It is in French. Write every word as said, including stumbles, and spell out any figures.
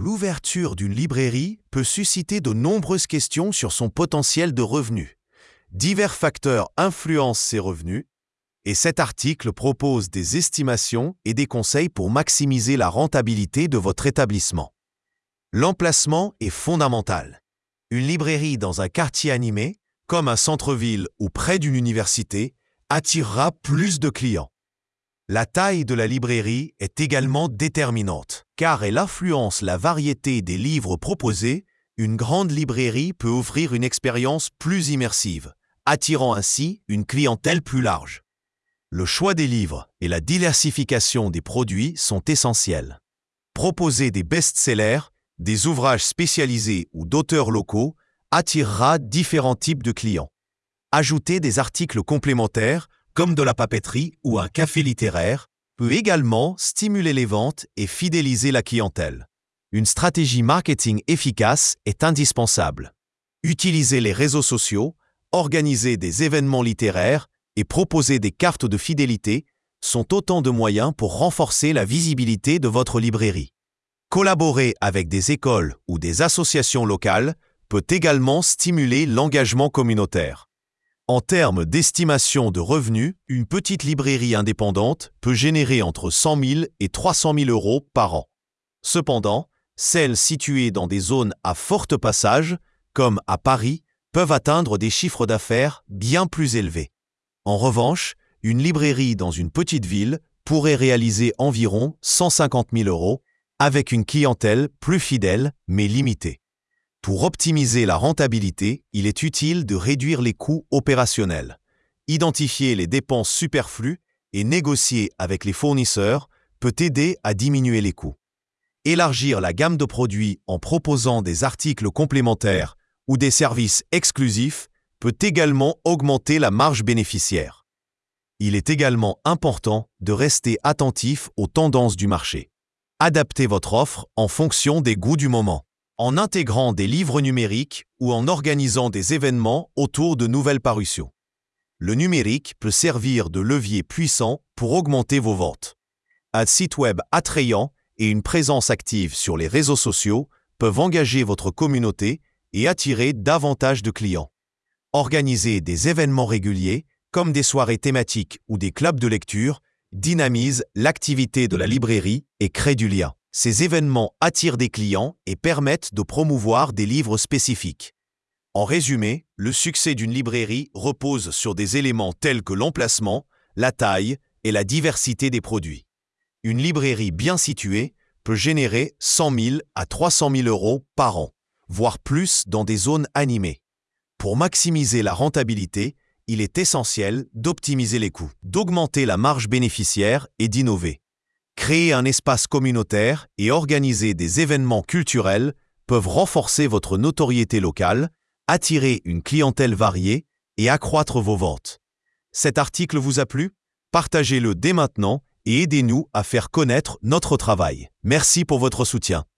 L'ouverture d'une librairie peut susciter de nombreuses questions sur son potentiel de revenus. Divers facteurs influencent ces revenus, et cet article propose des estimations et des conseils pour maximiser la rentabilité de votre établissement. L'emplacement est fondamental. Une librairie dans un quartier animé, comme un centre-ville ou près d'une université, attirera plus de clients. La taille de la librairie est également déterminante, car elle influence la variété des livres proposés. Une grande librairie peut offrir une expérience plus immersive, attirant ainsi une clientèle plus large. Le choix des livres et la diversification des produits sont essentiels. Proposer des best-sellers, des ouvrages spécialisés ou d'auteurs locaux attirera différents types de clients. Ajouter des articles complémentaires, comme de la papeterie ou un café littéraire, peut également stimuler les ventes et fidéliser la clientèle. Une stratégie marketing efficace est indispensable. Utilisez les réseaux sociaux, organiser des événements littéraires et proposer des cartes de fidélité sont autant de moyens pour renforcer la visibilité de votre librairie. Collaborer avec des écoles ou des associations locales peut également stimuler l'engagement communautaire. En termes d'estimation de revenus, une petite librairie indépendante peut générer entre cent mille et trois cent mille euros par an. Cependant, celles situées dans des zones à forte passage, comme à Paris, peuvent atteindre des chiffres d'affaires bien plus élevés. En revanche, une librairie dans une petite ville pourrait réaliser environ cent cinquante mille euros avec une clientèle plus fidèle mais limitée. Pour optimiser la rentabilité, il est utile de réduire les coûts opérationnels, identifier les dépenses superflues et négocier avec les fournisseurs peut aider à diminuer les coûts. Élargir la gamme de produits en proposant des articles complémentaires ou des services exclusifs peut également augmenter la marge bénéficiaire. Il est également important de rester attentif aux tendances du marché. Adaptez votre offre en fonction des goûts du moment, en intégrant des livres numériques ou en organisant des événements autour de nouvelles parutions. Le numérique peut servir de levier puissant pour augmenter vos ventes. Un site web attrayant et une présence active sur les réseaux sociaux peuvent engager votre communauté et attirer davantage de clients. Organiser des événements réguliers, comme des soirées thématiques ou des clubs de lecture, dynamise l'activité de la librairie et crée du lien. Ces événements attirent des clients et permettent de promouvoir des livres spécifiques. En résumé, le succès d'une librairie repose sur des éléments tels que l'emplacement, la taille et la diversité des produits. Une librairie bien située peut générer cent mille à trois cent mille euros par an, voire plus dans des zones animées. Pour maximiser la rentabilité, il est essentiel d'optimiser les coûts, d'augmenter la marge bénéficiaire et d'innover. Créer un espace communautaire et organiser des événements culturels peuvent renforcer votre notoriété locale, attirer une clientèle variée et accroître vos ventes. Cet article vous a plu? Partagez-le dès maintenant et aidez-nous à faire connaître notre travail. Merci pour votre soutien.